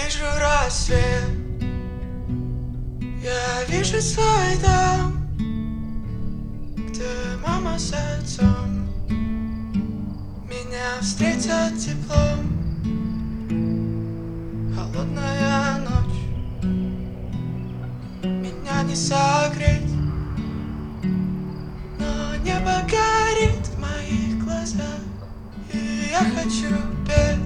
вижу рассвет, я вижу свой дом, где мама с отцом меня встретят теплом. Холодная ночь, меня не согреть, но небо горит в моих глазах, и я хочу петь.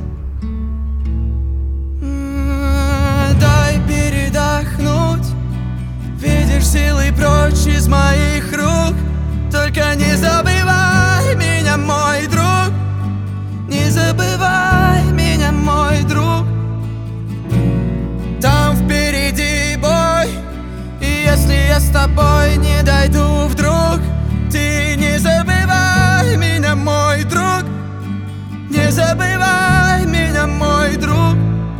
Дай передохнуть, видишь, силы прочь из моих рук. Только не забывай меня, мой друг, не забывай меня, мой друг. Там впереди бой, и если я с тобой не дойду вдруг, ты не забывай меня, мой друг, не забывай меня, мой друг.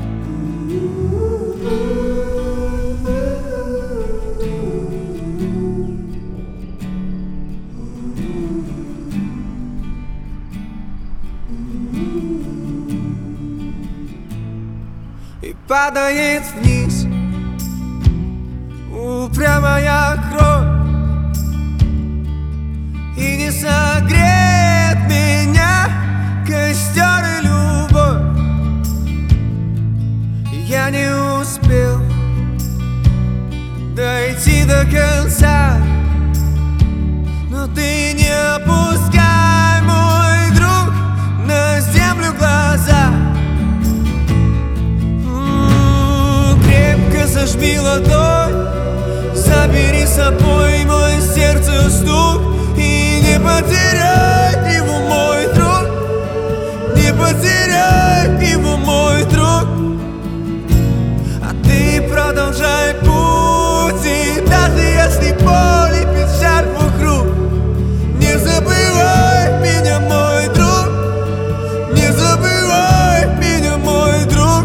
И падает вниз упрямая кровь, и не согреет меня костер и любовь. Я не успел дойти до конца, но ты не опускай, мой друг, на землю глаза. Крепко зажми ладонь, забери с собой мой сердце стук, и не потеряй его, мой друг, не потеряй его, мой друг. А ты продолжай путь, и даже если боль и печаль вокруг, не забывай меня, мой друг, не забывай меня, мой друг.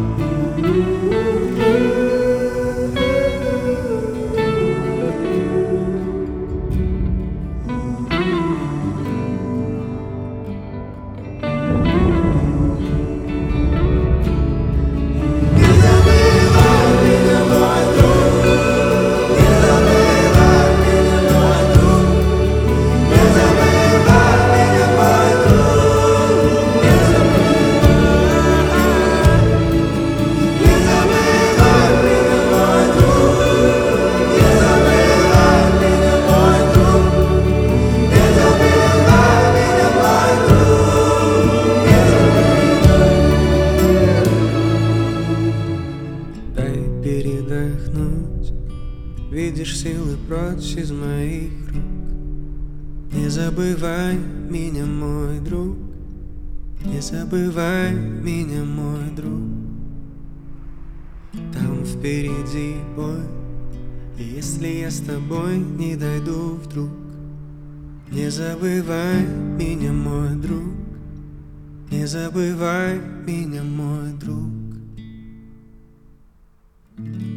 Передохнуть, видишь, силы прочь из моих рук. Не забывай меня, мой друг, не забывай меня, мой друг. Там впереди бой, и если я с тобой не дойду вдруг, не забывай меня, мой друг, не забывай меня, мой друг.